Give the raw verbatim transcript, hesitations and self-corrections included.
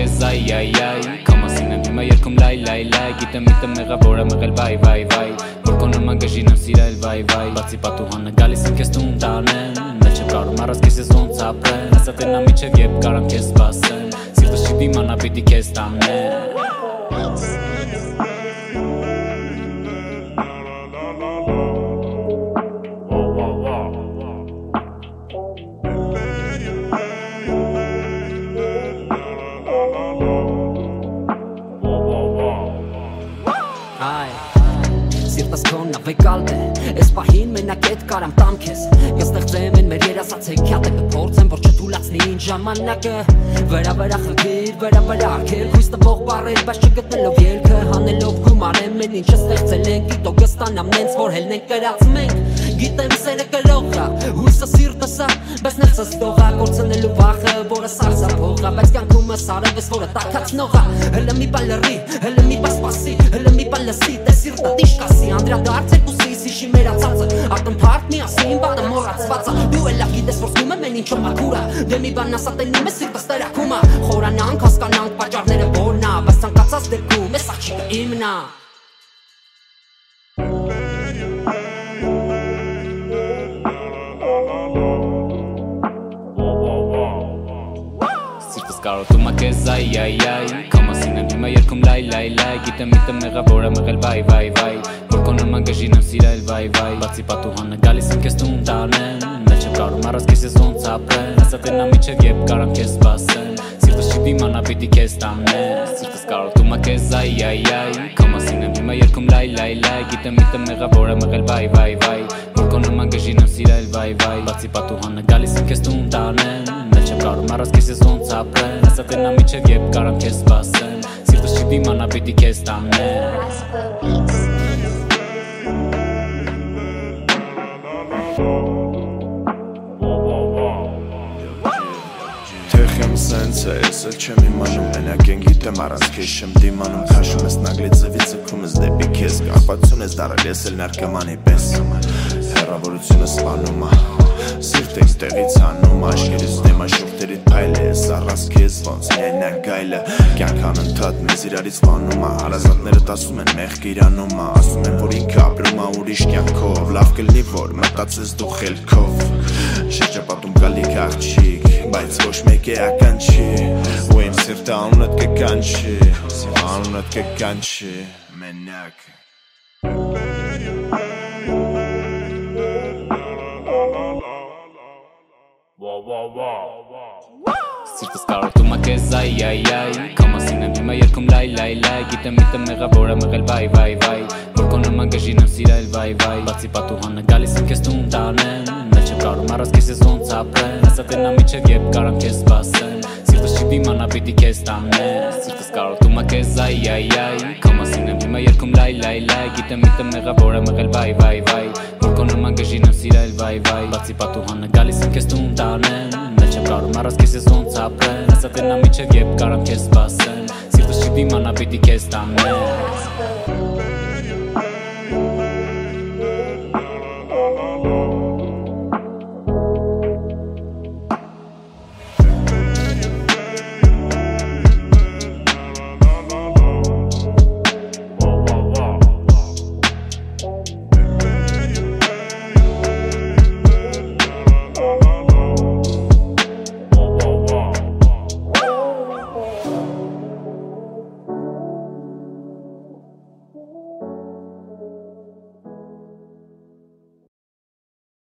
քեզ այ այ այ Քո մասին եմ հիմա երգում լայ լայ լայ Գիտեմ իտեմ եղա որ եմ եղել վայ վայ վայ Որ քո նման գժին եմ սիրել վայ վայ Բացի պատուհանը գալիս եմ քեզ տուն տանեմ Մել չեմ կարում առած քեզ ես ոնց ապրեմ Ասա տենա միջև երբ կարամ քեզ սպասեմ Սիրտս չի դիմանա պիտի քեզ տանեմ Սիրտս քոնն ավեկալ է, ես պահին մենակ ետ կարամ տամ քեզ Կստեղծեմ են մեր երասած հեքիաթը կփորձեմ, որ չթուլացնի ինձ ժամանակը Վրա վրա խնդիր, վրա վրա արգել, հույս տվող բառեր, բայց չգտնելով ելքը Հանելով գումարեմ են ինչ ստեղծել ենք, գիտո կստանամ նենց, որ հելնենք կրած մենք Գիտեմ սերը կրող է, հույսը սիրտս է, բայց ներսս դող է Կործնելու վախը, որը սարսափող է, բայց կյանքումս արևս, որը տաքացնող է Հլը մի բան լռի, հլը մի բան սպասի, հլը մի բան լսի, տե սիրտը տիշկասի Անդրադարձ եք ուսի, սիշի մերացածը, ակնթարդ միասին բանը մորացվածը Դու էլ լավ գիտես, որ զգում եմ են ինչով մաքուրա Դե մի բան ասա տենում է սիրտս տերակում է Խորանանք, հասկանանք, պատճառները որն է, բայց ցանկացած դեպքում ես աղջիկը իմն է Կարոտում է քեզ այ այ այ Քո մասին եմ հիմա երգում լայ լայ լայ Գիտեմ իտեմ եղա որ եմ եղել վայ վայ վայ Որ քո նման գժին եմ սիրել վայ վայ Բացի պատուհանը գալիս եմ քեզ տուն տանեմ Մել չեմ կարում առած քեզ ես ոնց ապրեմ Ասա տենա միջև երբ կարամ քեզ սպասեմ Սիրտս չի դիմանա պիտի քեզ տանեմ Սիրտս կարոտում է քեզ այ այ այ Քո մասին եմ հիմա երգում լայ լայ լայ Գիտեմ իտեմ եղա որ եմ եղել վայ վայ վայ Որ քո նման գժին եմ սիրել վայ վայ Բացի պատուհանը գալիս եմ քեզ տուն տանեմ Չեմ կարում առած քեզ ես ոնց ապրեմ Ասա տենա միջև երբ կարամ քեզ սպասեմ Սիրտս չի դիմանա պիտի քեզ տանեմ Թեխեմ սենց է, ես էլ չեմ իմանում Մենակ են գիտեմ առանց քեզ չեմ դիմանում Քաշում ես նագլի ձվի ձգում ես դեպի քեզ Կարպատություն ես դարել, ես էլ նարկամանի պես Հեռավորությունը սպանում է Սիրտեքս տեղից հանում Աշկերից դեմ աշուրտերիտ պայլ է Ես առած քեզ ոնց միայնակ գայլը Կյանք անընդհատ մեզ իրարից վանում է Հարազատները տասում են մեղք իրանում է Ասում են որ ինքը ապրում է ուրիշ կյանքով Լավ կլինի որ մտածես դու խելքով Շրջապատում գալիք աղջիկ Բայց ոչ մեկ էական չի Ու իմ սիրտը անունդ կկանչի Անունդ կկանչի Մենակ Սիրտս կարոտում է քեզ այ այ այ Քո մասին եմ հիմա երգում լայ լայ լայ Գիտեմ իտեմ եղա որ եմ եղել վայ վայ վայ Որ քո նման գժին եմ սիրել վայ վայ Բացի պատուհանը գալիս եմ քեզ տուն տանեմ Մել չեմ կարում առած քեզ ես ոնց ապրեմ Ասա տենա միջև երբ կարամ քեզ սպասեմ Սիրտս չի դիմանա պիտի քեզ տանեմ Սիրտս կարոտում է քեզ այ այ այ Քո մասին եմ հիմա երգում լայ լայ լայ Գիտեմ իտեմ եղա որ եմ եղել վայ վայ վայ Որ քո նման գժին եմ սիրել վայ վայ Բացի պատուհանը գալիս եմ քեզ տուն տանեմ Չեմ կարում առած քեզ ես ոնց ապրեմ Ասա տենա միջև երբ կարամ քեզ սպասեմ Սիրտս չի դիմանա պիտի քեզ տանեմ